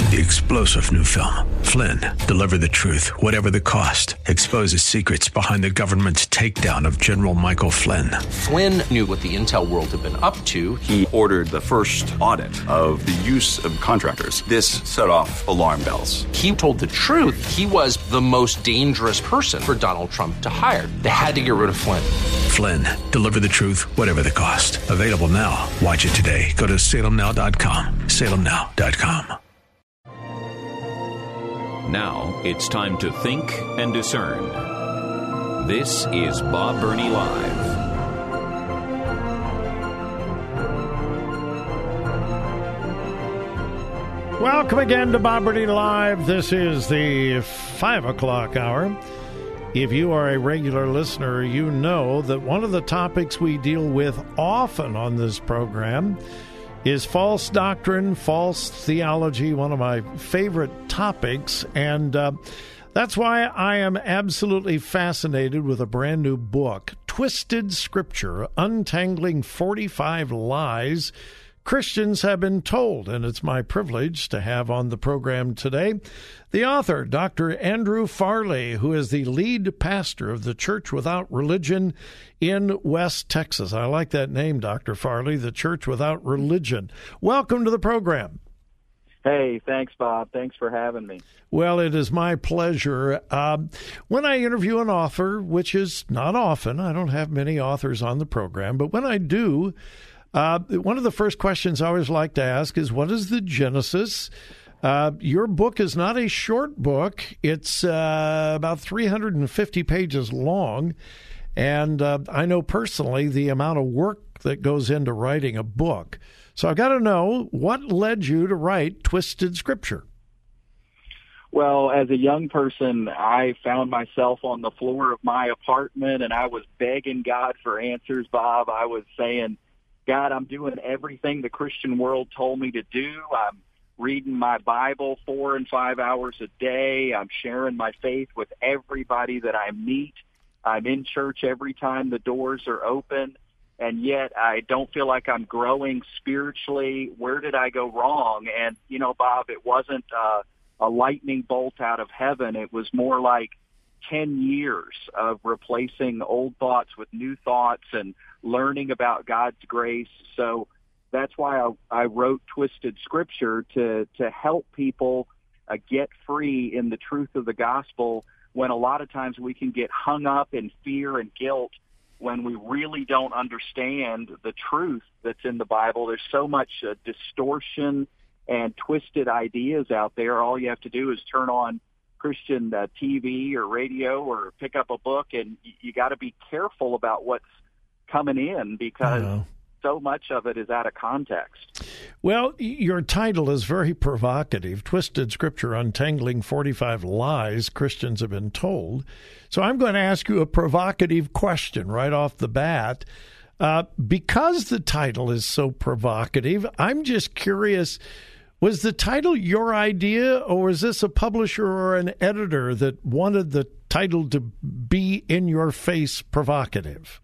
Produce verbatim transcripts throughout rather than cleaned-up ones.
The explosive new film, Flynn, deliver the truth, whatever the cost. Exposes secrets behind the government's takedown of General Michael Flynn. Flynn knew what the intel world had been up to. He ordered the first audit of the use of contractors. This set off alarm bells. He told the truth. He was the most dangerous person for Donald Trump to hire. They had to get rid of Flynn. Flynn, deliver the truth, whatever the cost. Available now. Watch it today. Go to salem now dot com. salem now dot com. Now it's time to think and discern. This is Bob Burney Live. Welcome again to Bob Burney Live. This is the five o'clock hour. If you are a regular listener, you know that one of the topics we deal with often on this program is false doctrine, false theology, one of my favorite topics. And uh, that's why I am absolutely fascinated with a brand new book, Twisted Scripture, Untangling forty-five Lies Christians Have Been Told. And it's my privilege to have on the program today the author, Doctor Andrew Farley, who is the lead pastor of the Church Without Religion in West Texas. I like that name, Doctor Farley, the Church Without Religion. Welcome to the program. Hey, thanks, Bob. Thanks for having me. Well, it is my pleasure. Uh, when I interview an author, which is not often, I don't have many authors on the program, but when I do, uh, one of the first questions I always like to ask is, what is the genesis? Uh, your book is not a short book. It's uh, about three hundred fifty pages long. And uh, I know personally the amount of work that goes into writing a book. So I've got to know, what led you to write Twisted Scripture? Well, as a young person, I found myself on the floor of my apartment, and I was begging God for answers, Bob. I was saying, God, I'm doing everything the Christian world told me to do. I'm reading my Bible four and five hours a day. I'm sharing my faith with everybody that I meet. I'm in church every time the doors are open, and yet I don't feel like I'm growing spiritually. Where did I go wrong? And, you know, Bob, it wasn't uh, a lightning bolt out of heaven. It was more like ten years of replacing old thoughts with new thoughts and learning about God's grace. So that's why I, I wrote Twisted Scripture, to, to help people uh, get free in the truth of the gospel, when a lot of times we can get hung up in fear and guilt when we really don't understand the truth that's in the Bible. There's so much uh, distortion and twisted ideas out there. All you have to do is turn on Christian uh, T V or radio or pick up a book, and y- you got to be careful about what's coming in, because uh-huh. so much of it is out of context. Well, your title is very provocative, Twisted Scripture, Untangling forty-five Lies Christians Have Been Told. So I'm going to ask you a provocative question right off the bat. Uh, because the title is so provocative, I'm just curious, was the title your idea, or was this a publisher or an editor that wanted the title to be in your face provocative?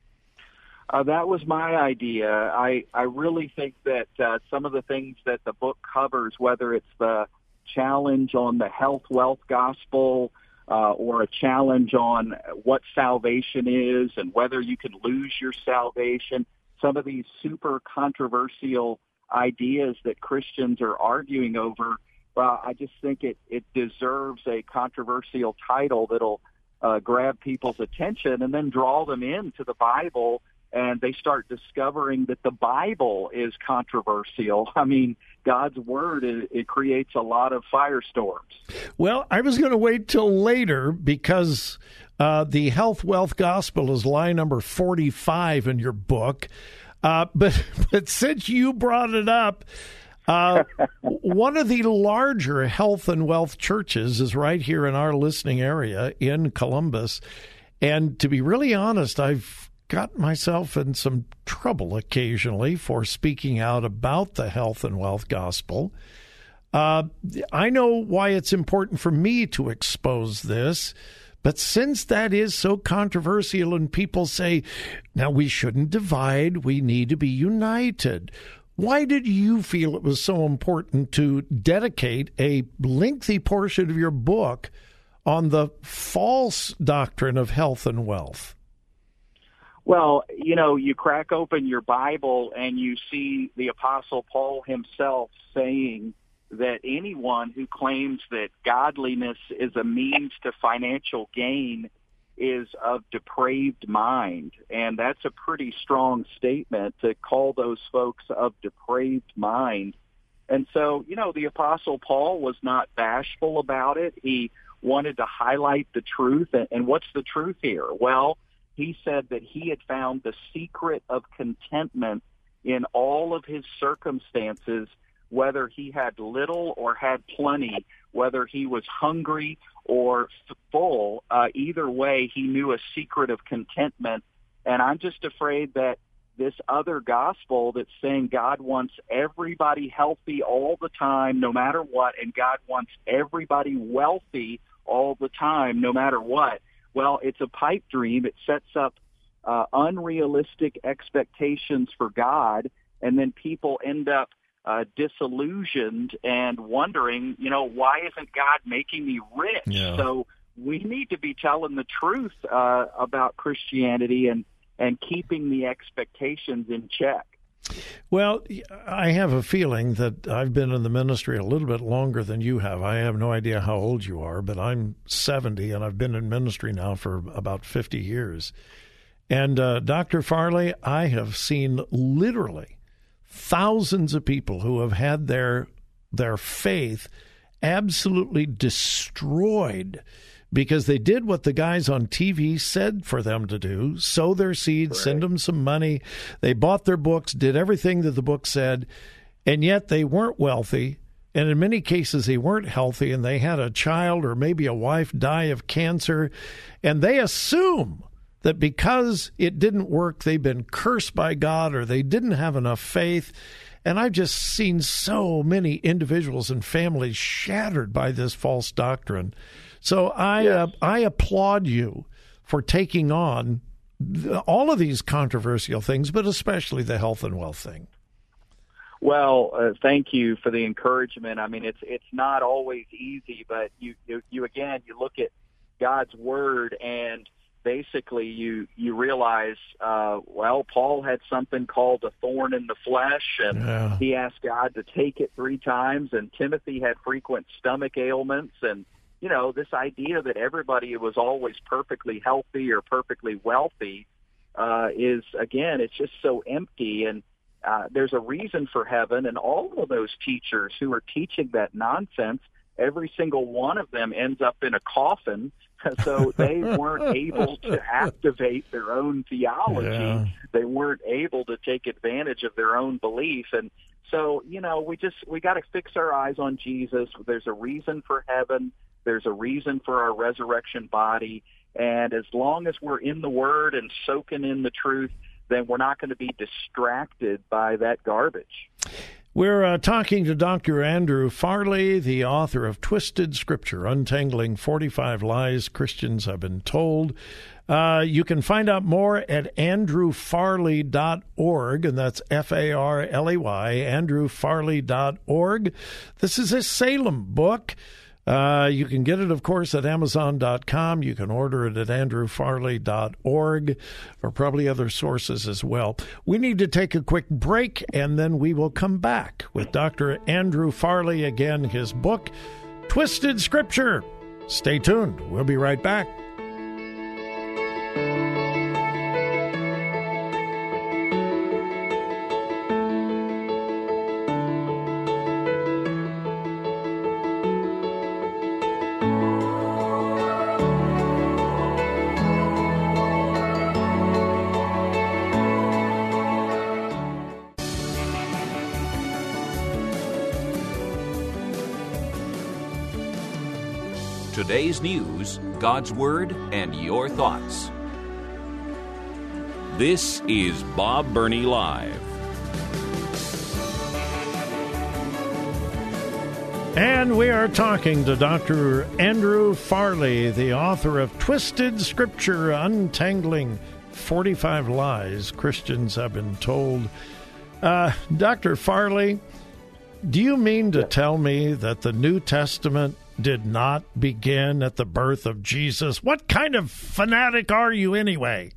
Uh, that was my idea. I, I really think that uh, some of the things that the book covers, whether it's the challenge on the health wealth gospel uh, or a challenge on what salvation is and whether you can lose your salvation, some of these super controversial ideas that Christians are arguing over, well, I just think it, it deserves a controversial title that'll uh, grab people's attention and then draw them into the Bible, and they start discovering that the Bible is controversial. I mean, God's Word, it, it creates a lot of firestorms. Well, I was going to wait till later, because uh, the health wealth gospel is lie number forty-five in your book. Uh, but but since you brought it up, uh, one of the larger health and wealth churches is right here in our listening area in Columbus. And to be really honest, I've got myself in some trouble occasionally for speaking out about the health and wealth gospel. Uh, I know why it's important for me to expose this. But since that is so controversial and people say, now we shouldn't divide, we need to be united, Why did you feel it was so important to dedicate a lengthy portion of your book on the false doctrine of health and wealth? Well, you know, you crack open your Bible and you see the Apostle Paul himself saying that anyone who claims that godliness is a means to financial gain is of depraved mind. And that's a pretty strong statement to call those folks of depraved mind. And so, you know, the Apostle Paul was not bashful about it. He wanted to highlight the truth. And what's the truth here? Well, he said that he had found the secret of contentment in all of his circumstances, whether he had little or had plenty, whether he was hungry or full. Uh, either way, he knew a secret of contentment. And I'm just afraid that this other gospel that's saying God wants everybody healthy all the time, no matter what, and God wants everybody wealthy all the time, no matter what, well, it's a pipe dream. It sets up uh, unrealistic expectations for God, and then people end up uh, disillusioned and wondering, you know, why isn't God making me rich? Yeah. So we need to be telling the truth uh, about Christianity and, and keeping the expectations in check. Well, I have a feeling that I've been in the ministry a little bit longer than you have. I have no idea how old you are, but I'm seventy, and I've been in ministry now for about fifty years. And uh, Doctor Farley, I have seen literally thousands of people who have had their their faith absolutely destroyed because they did what the guys on T V said for them to do, sow their seeds, right. Send them some money. They bought their books, did everything that the book said, and yet they weren't wealthy. And in many cases, they weren't healthy, and they had a child or maybe a wife die of cancer. And they assume that because it didn't work, they've been cursed by God or they didn't have enough faith. And I've just seen so many individuals and families shattered by this false doctrine. So I yes. uh, I applaud you for taking on the, all of these controversial things, but especially the health and wealth thing. Well, uh, thank you for the encouragement. I mean, it's it's not always easy, but you you, you again you look at God's word and basically you you realize, uh, well, Paul had something called a thorn in the flesh, and yeah. he asked God to take it three times, and Timothy had frequent stomach ailments, and you know, this idea that everybody was always perfectly healthy or perfectly wealthy uh, is, again, it's just so empty. And uh, there's a reason for heaven. And all of those teachers who are teaching that nonsense, every single one of them ends up in a coffin. So they weren't able to activate their own theology. Yeah. They weren't able to take advantage of their own belief. And so, you know, we just we got to fix our eyes on Jesus. There's a reason for heaven. There's a reason for our resurrection body. And as long as we're in the Word and soaking in the truth, then we're not going to be distracted by that garbage. We're uh, talking to Doctor Andrew Farley, the author of Twisted Scripture, Untangling forty-five Lies Christians Have Been Told. Uh, you can find out more at andrew farley dot org, and that's F A R L E Y, andrew farley dot org. This is a Salem book. Uh, you can get it, of course, at amazon dot com. You can order it at andrew farley dot org, or probably other sources as well. We need to take a quick break, and then we will come back with Doctor Andrew Farley again, his book, Twisted Scripture. Stay tuned. We'll be right back. Today's news, God's Word, and your thoughts. This is Bob Burney Live. And we are talking to Doctor Andrew Farley, the author of Twisted Scripture, Untangling forty-five Lies Christians Have Been Told. Uh, Doctor Farley, do you mean to tell me that the New Testament did not begin at the birth of Jesus? What kind of fanatic are you anyway?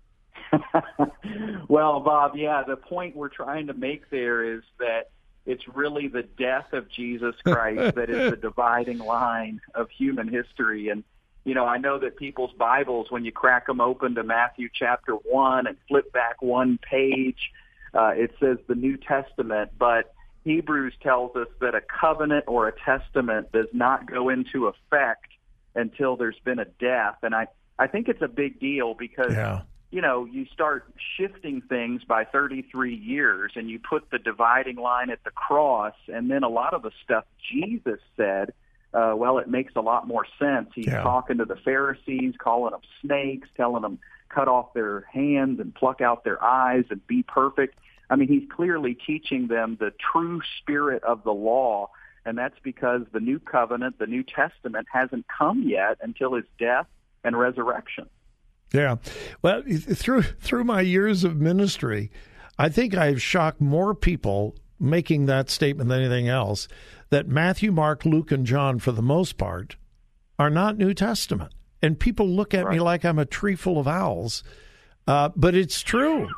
Well, Bob, yeah, the point we're trying to make there is that it's really the death of Jesus Christ that is the dividing line of human history. And, you know, I know that people's Bibles, when you crack them open to Matthew chapter one and flip back one page, uh, it says the New Testament, but Hebrews tells us that a covenant or a testament does not go into effect until there's been a death. And I, I think it's a big deal because, yeah. you know, you start shifting things by thirty-three years and you put the dividing line at the cross, and then a lot of the stuff Jesus said, uh, well, it makes a lot more sense. He's yeah. talking to the Pharisees, calling them snakes, telling them cut off their hands and pluck out their eyes and be perfect. I mean, he's clearly teaching them the true spirit of the law, and that's because the New Covenant, the New Testament, hasn't come yet until his death and resurrection. Yeah. Well, through through my years of ministry, I think I've shocked more people making that statement than anything else, that Matthew, Mark, Luke, and John, for the most part, are not New Testament. And people look at right. me like I'm a tree full of owls. Uh, but it's true.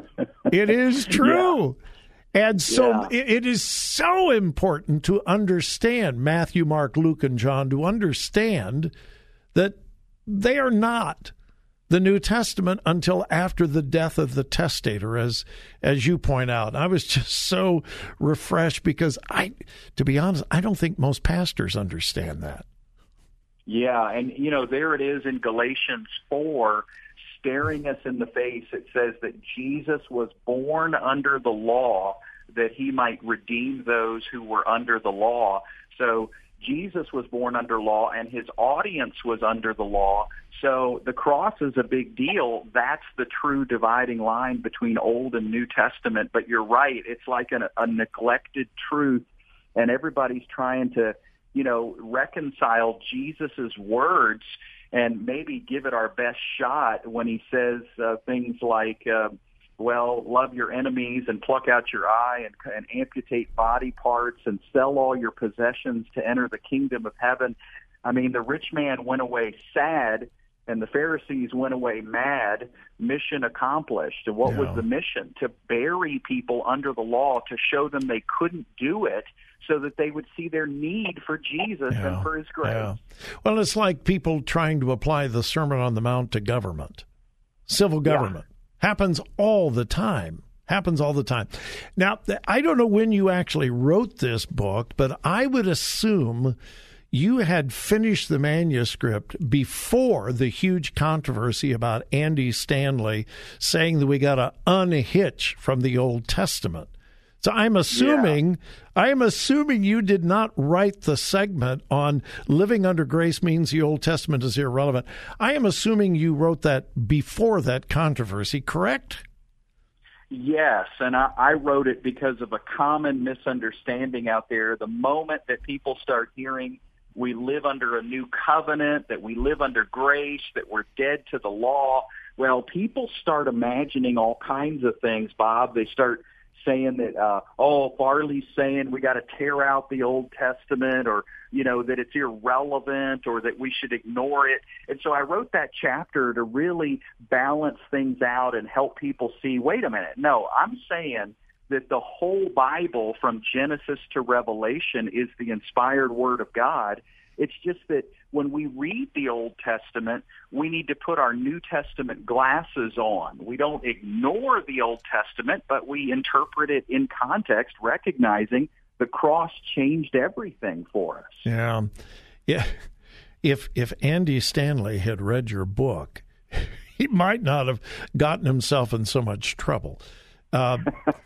It is true. Yeah. And so yeah. it, it is so important to understand Matthew, Mark, Luke, and John, to understand that they are not the New Testament until after the death of the testator, as as you point out. I was just so refreshed because, I, to be honest, I don't think most pastors understand that. Yeah, and, you know, there it is in Galatians four, staring us in the face. It says that Jesus was born under the law that he might redeem those who were under the law. So Jesus was born under law, and his audience was under the law. So the cross is a big deal. That's the true dividing line between Old and New Testament. But you're right. It's like an, a neglected truth, and everybody's trying to, you know, reconcile Jesus's words and maybe give it our best shot when he says uh, things like, uh, well, love your enemies and pluck out your eye and, and amputate body parts and sell all your possessions to enter the kingdom of heaven. I mean, the rich man went away sad and the Pharisees went away mad. Mission accomplished. And what yeah. was the mission? To bury people under the law, to show them they couldn't do it, so that they would see their need for Jesus yeah. and for his grace. Yeah. Well, it's like people trying to apply the Sermon on the Mount to government. Civil government. Yeah. Happens all the time. Happens all the time. Now, I don't know when you actually wrote this book, but I would assume you had finished the manuscript before the huge controversy about Andy Stanley saying that we got to unhitch from the Old Testament. So I'm assuming yeah. I'm assuming you did not write the segment on living under grace means the Old Testament is irrelevant. I am assuming you wrote that before that controversy, correct? Yes, and I, I wrote it because of a common misunderstanding out there. The moment that people start hearing we live under a new covenant, that we live under grace, that we're dead to the law, well, people start imagining all kinds of things, Bob. They start saying that, uh, oh, Farley's saying we got to tear out the Old Testament, or, you know, that it's irrelevant, or that we should ignore it. And so I wrote that chapter to really balance things out and help people see, wait a minute, no, I'm saying that the whole Bible from Genesis to Revelation is the inspired Word of God. It's just that when we read the Old Testament, we need to put our New Testament glasses on. We don't ignore the Old Testament, but we interpret it in context, recognizing the cross changed everything for us. Yeah. Yeah. If if Andy Stanley had read your book, he might not have gotten himself in so much trouble. Uh,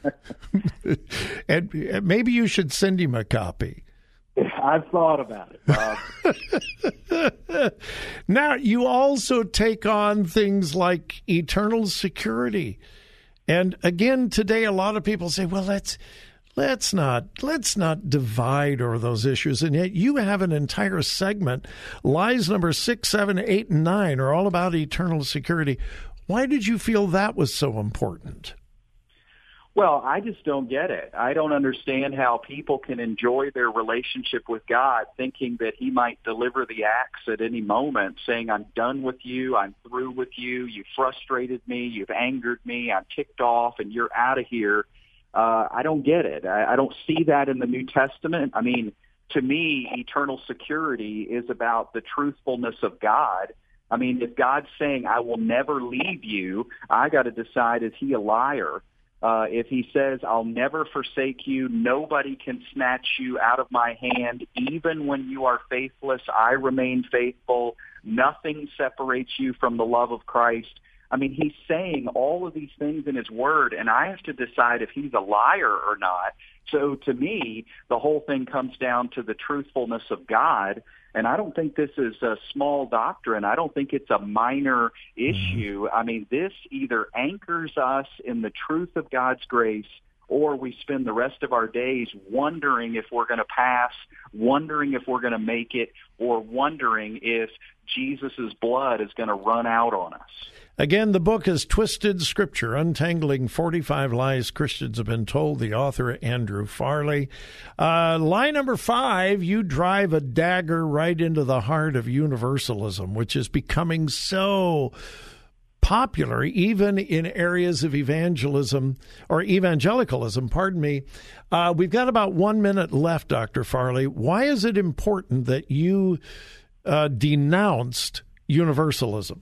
and maybe you should send him a copy. I've thought about it, Bob. Now, you also take on things like eternal security. And again, today, a lot of people say, well, let's let's not let's not divide over those issues. And yet you have an entire segment. Lies number six, seven, eight, and nine are all about eternal security. Why did you feel that was so important? Well, I just don't get it. I don't understand how people can enjoy their relationship with God thinking that he might deliver the axe at any moment, saying, I'm done with you, I'm through with you, you frustrated me, you've angered me, I'm ticked off, and you're out of here. Uh, I don't get it. I, I don't see that in the New Testament. I mean, to me, eternal security is about the truthfulness of God. I mean, if God's saying, I will never leave you, I got to decide, is he a liar? Uh, if he says, I'll never forsake you, nobody can snatch you out of my hand, even when you are faithless, I remain faithful, nothing separates you from the love of Christ. I mean, he's saying all of these things in his word, and I have to decide if he's a liar or not. So to me, the whole thing comes down to the truthfulness of God. And I don't think this is a small doctrine. I don't think it's a minor issue. I mean, this either anchors us in the truth of God's grace, or we spend the rest of our days wondering if we're going to pass, wondering if we're going to make it, or wondering if Jesus' blood is going to run out on us. Again, the book is Twisted Scripture, Untangling forty-five Lies Christians Have Been Told, the author, Andrew Farley. Uh, lie number five, you drive a dagger right into the heart of universalism, which is becoming so popular, even in areas of evangelism, or evangelicalism, pardon me. Uh, we've got about one minute left, Doctor Farley. Why is it important that you uh, denounced universalism?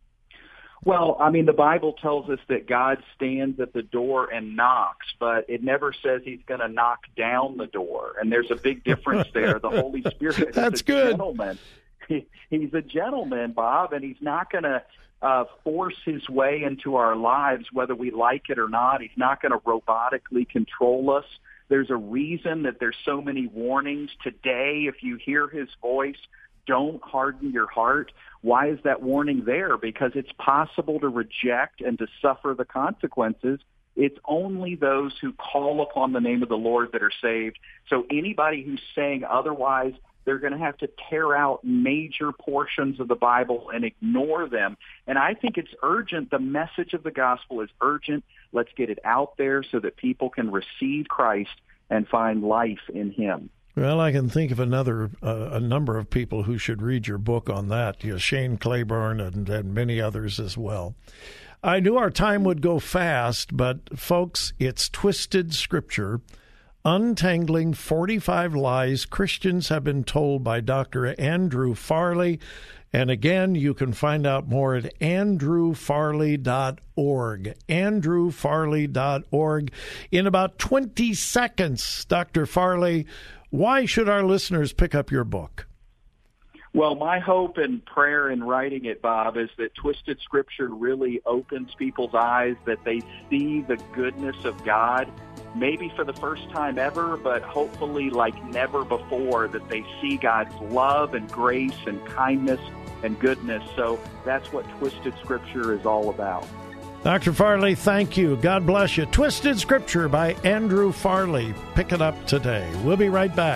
Well, I mean, the Bible tells us that God stands at the door and knocks, but it never says he's going to knock down the door. And there's a big difference there. The Holy Spirit That's is a good. gentleman. He, he's a gentleman, Bob, and he's not going to uh, force his way into our lives, whether we like it or not. He's not going to robotically control us. There's a reason that there's so many warnings today. If you hear his voice, don't harden your heart. Why is that warning there? Because it's possible to reject and to suffer the consequences. It's only those who call upon the name of the Lord that are saved. So anybody who's saying otherwise, they're going to have to tear out major portions of the Bible and ignore them. And I think it's urgent. The message of the gospel is urgent. Let's get it out there so that people can receive Christ and find life in him. Well, I can think of another uh, a number of people who should read your book on that. You know, Shane Claiborne and, and many others as well. I knew our time would go fast, but folks, it's Twisted Scripture, Untangling forty-five Lies Christians Have Been Told by Doctor Andrew Farley. And again, you can find out more at andrew farley dot org, andrew farley dot org. In about twenty seconds, Doctor Farley, why should our listeners pick up your book? Well, my hope and prayer in writing it, Bob, is that Twisted Scripture really opens people's eyes, that they see the goodness of God, maybe for the first time ever, but hopefully like never before, that they see God's love and grace and kindness and goodness. So that's what Twisted Scripture is all about. Doctor Farley, thank you. God bless you. Twisted Scripture by Andrew Farley. Pick it up today. We'll be right back.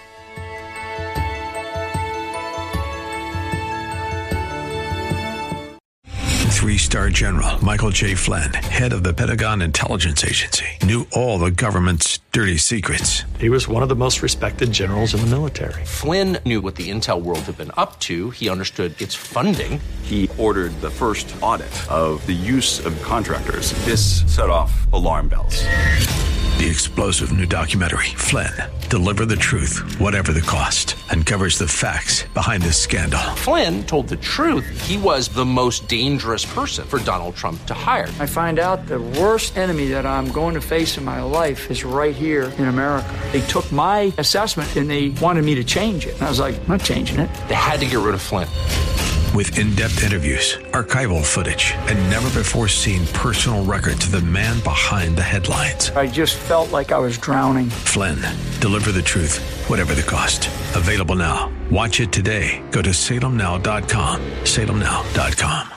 Three-star General Michael J. Flynn, head of the Pentagon Intelligence Agency, knew all the government's dirty secrets. He was one of the most respected generals in the military. Flynn knew what the intel world had been up to. He understood its funding. He ordered the first audit of the use of contractors. This set off alarm bells. The explosive new documentary, Flynn, Deliver the Truth, Whatever the Cost, uncovers the facts behind this scandal. Flynn told the truth. He was the most dangerous person for Donald Trump to hire. I find out the worst enemy that I'm going to face in my life is right here in America. They took my assessment and they wanted me to change it. And I was like, I'm not changing it. They had to get rid of Flynn. With in-depth interviews, archival footage, and never-before-seen personal records of the man behind the headlines. I just felt like I was drowning. Flynn, Deliver the Truth, Whatever the Cost. Available now. Watch it today. Go to salem now dot com. salem now dot com.